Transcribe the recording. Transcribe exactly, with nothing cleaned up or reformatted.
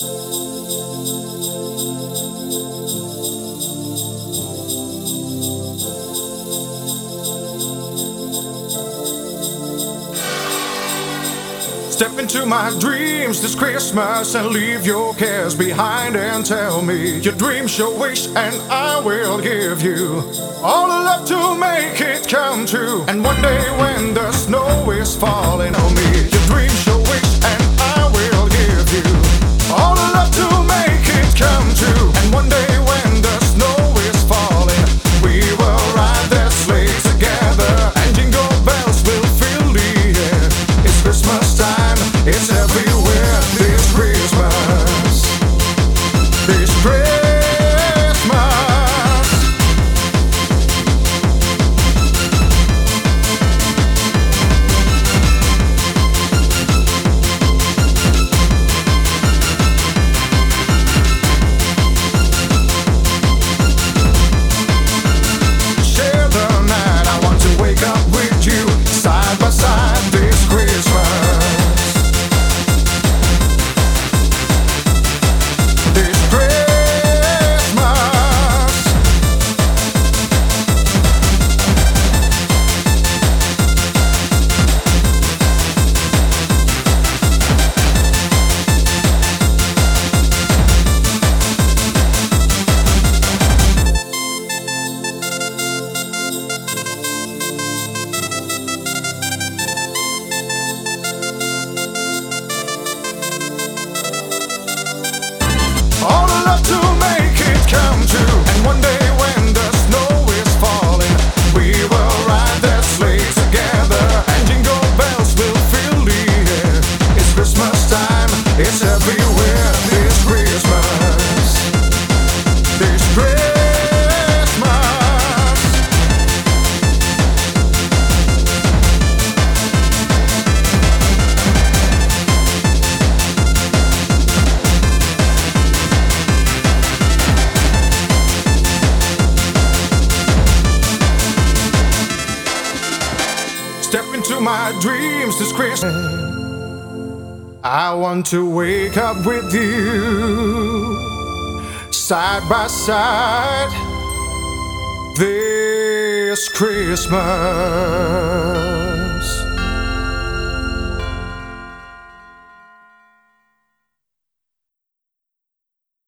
Step into my dreams this Christmas and leave your cares behind and tell me your dreams, your wish, and I will give you all the love to make it come true. And one day when the snow is falling on me, your dreams, your wish, and I will give you all the love to make it come true. And one day when the snow is falling, we will ride that sleigh together, and jingle bells will fill the air. It's Christmas time, it's everywhere this Christmas. This Christmas. Share the night, I want to wake up with you, side by side this Christmas. All the love to make it come true. And one day when the snow is falling, we will ride that sleigh together, and jingle bells will fill the air. It's Christmas time, it's everywhere this Christmas. This Christmas. Step into my dreams this Christmas. I want to wake up with you, side by side this Christmas.